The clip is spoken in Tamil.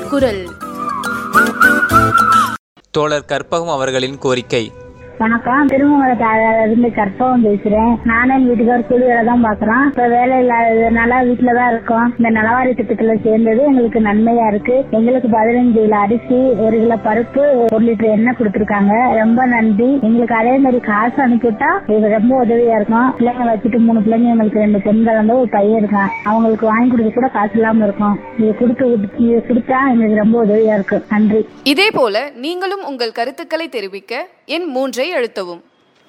குரல். தோழர் கற்பகம் அவர்களின் கோரிக்கை. வணக்கம், திருமங்கலத்திலிருந்து கற்பகம் பேசுறேன். நானும் என் வீட்டுக்கார கூலி வேலை தான் பாக்குறோம். இப்ப வேலை இல்லாததுனால வீட்டுலதான் இருக்கோம். இந்த நலவாரி திட்டத்துல சேர்ந்தது எங்களுக்கு நன்மையா இருக்கு. எங்களுக்கு 15 கிலோ அரிசி, 1 கிலோ பருப்பு, 1 லிட்டர் எண்ணெய் கொடுத்திருக்காங்க. ரொம்ப நன்றி. எங்களுக்கு அதே மாதிரி காசு அனுப்பிவிட்டா எங்களுக்கு ரொம்ப உதவியா இருக்கும். பிள்ளைங்க வச்சுட்டு 3 பிள்ளைங்க, எங்களுக்கு 2 பெண்கள் வந்து ஒரு பையன் இருக்கான். அவங்களுக்கு வாங்கி கொடுக்க கூட காசு இல்லாம இருக்கும். இது கொடுத்தா எங்களுக்கு ரொம்ப உதவியா இருக்கு. நன்றி. இதே போல நீங்களும் உங்கள் கருத்துக்களை தெரிவிக்க எண் 3 அழுத்தவும்.